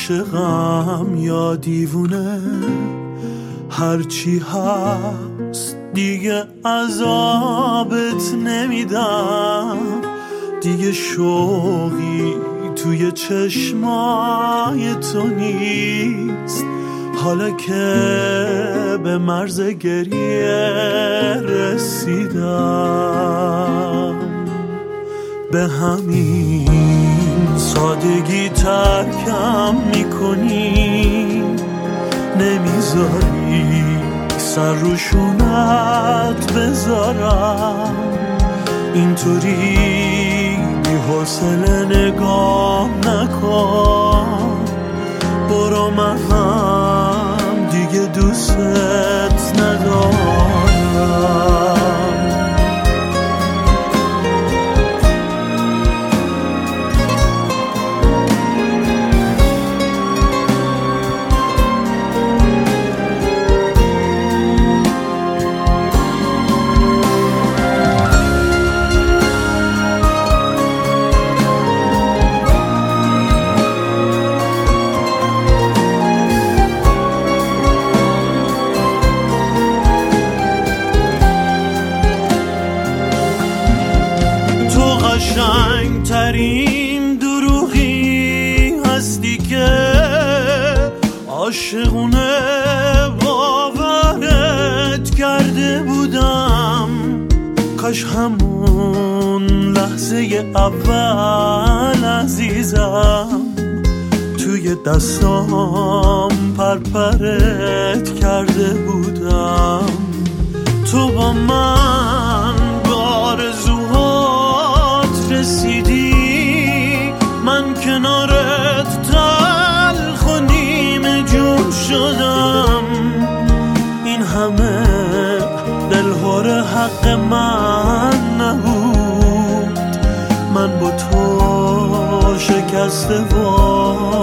عاشقم یا دیوونه، هرچی هست دیگه عذابت نمیدم. دیگه شوقی توی چشمای تو نیست، حالا که به مرز گریه رسیدم. به همین سادگی ترکم میکنی، نمیذاری سر روشونت بذارم. اینطوری بی حوصله نگاه نکن، برو، من هم دیگه دوستت ندارم. قشنگترین دروغی هستی که عاشقونه باورت کرده بودم. کاش همون لحظه اول عزیزم توی دستام پرپرت کرده بودم. تو با من به آرزوهات رسیدی، من کنارت تلخ و نیمه جون شدم. این همه دلهور حق من نبود، من با تو شکسته و